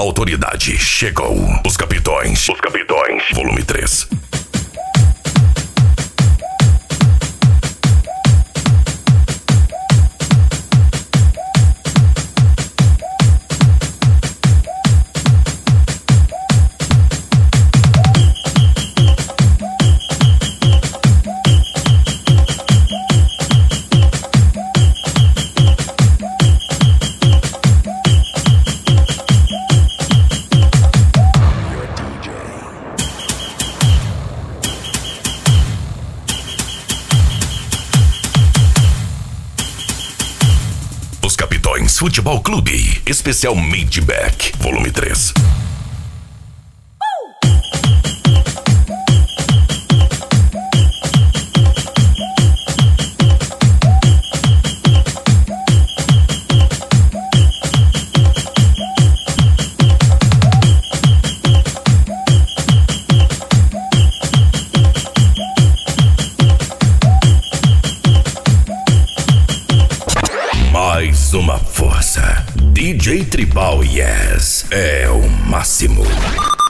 autoridade chegou. Os Capitões. Volume 3. Os Capitões Futebol Clube, especial Midback, volume 3. Mais uma força. DJ Tribal Yes é o máximo.